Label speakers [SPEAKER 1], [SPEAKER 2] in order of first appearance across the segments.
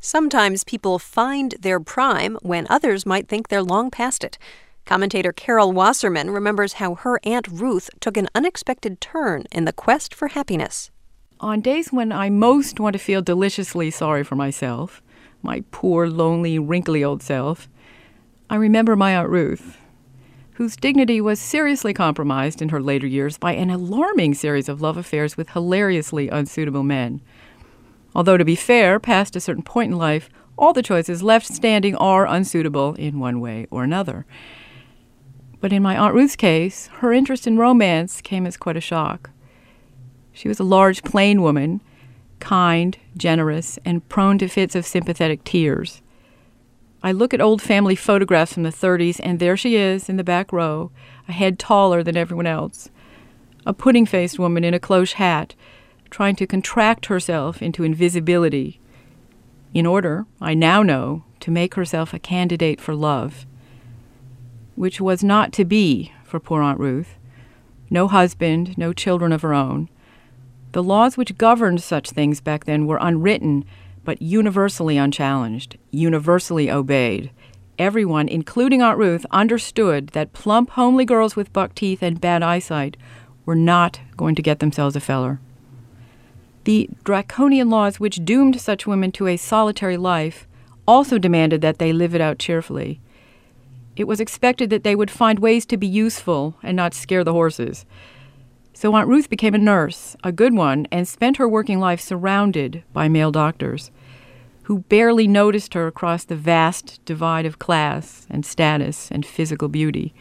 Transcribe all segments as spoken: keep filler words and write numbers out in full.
[SPEAKER 1] Sometimes people find their prime when others might think they're long past it. Commentator Carol Wasserman remembers how her Aunt Ruth took an unexpected turn in the quest for happiness.
[SPEAKER 2] On days when I most want to feel deliciously sorry for myself, my poor, lonely, wrinkly old self, I remember my Aunt Ruth, whose dignity was seriously compromised in her later years by an alarming series of love affairs with hilariously unsuitable men. Although, to be fair, past a certain point in life, all the choices left standing are unsuitable in one way or another. But in my Aunt Ruth's case, her interest in romance came as quite a shock. She was a large, plain woman, kind, generous, and prone to fits of sympathetic tears. I look at old family photographs from the thirties, and there she is in the back row, a head taller than everyone else, a pudding-faced woman in a cloche hat, trying to contract herself into invisibility in order, I now know, to make herself a candidate for love, which was not to be for poor Aunt Ruth. No husband, no children of her own. The laws which governed such things back then were unwritten, but universally unchallenged, universally obeyed. Everyone, including Aunt Ruth, understood that plump, homely girls with buck teeth and bad eyesight were not going to get themselves a feller. The draconian laws which doomed such women to a solitary life also demanded that they live it out cheerfully. It was expected that they would find ways to be useful and not scare the horses. So Aunt Ruth became a nurse, a good one, and spent her working life surrounded by male doctors who barely noticed her across the vast divide of class and status and physical beauty.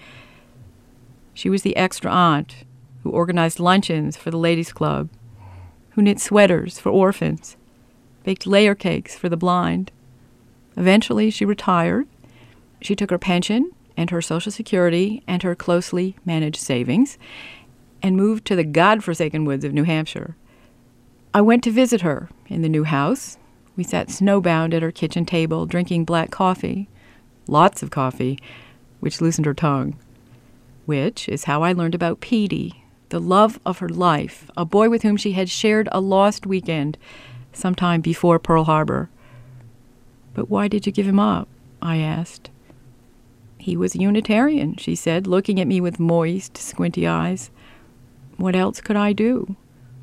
[SPEAKER 2] She was the extra aunt who organized luncheons for the ladies' club, who knit sweaters for orphans, baked layer cakes for the blind. Eventually, she retired. She took her pension and her Social Security and her closely managed savings and moved to the godforsaken woods of New Hampshire. I went to visit her in the new house. We sat snowbound at her kitchen table, drinking black coffee, lots of coffee, which loosened her tongue, which is how I learned about Petey, the love of her life, a boy with whom she had shared a lost weekend sometime before Pearl Harbor. "But why did you give him up?" I asked. "He was a Unitarian," she said, looking at me with moist, squinty eyes. "What else could I do?"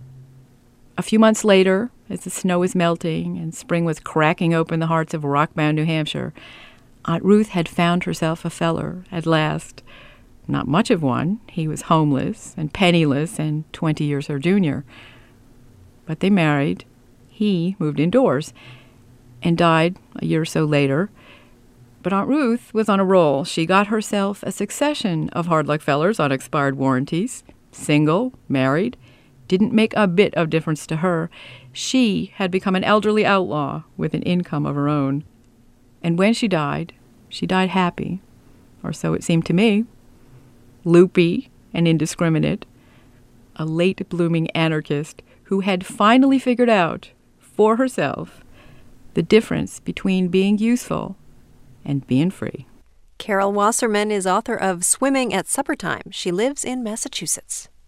[SPEAKER 2] A few months later, as the snow was melting and spring was cracking open the hearts of rock-bound New Hampshire, Aunt Ruth had found herself a feller at last. Not much of one. He was homeless and penniless and twenty years her junior. But they married. He moved indoors and died a year or so later. But Aunt Ruth was on a roll. She got herself a succession of hard-luck fellers on expired warranties. Single, married, didn't make a bit of difference to her. She had become an elderly outlaw with an income of her own. And when she died, she died happy, or so it seemed to me. Loopy and indiscriminate, a late-blooming anarchist who had finally figured out for herself the difference between being useful and being free.
[SPEAKER 1] Carol Wasserman is author of Swimming at Supper Time. She lives in Massachusetts.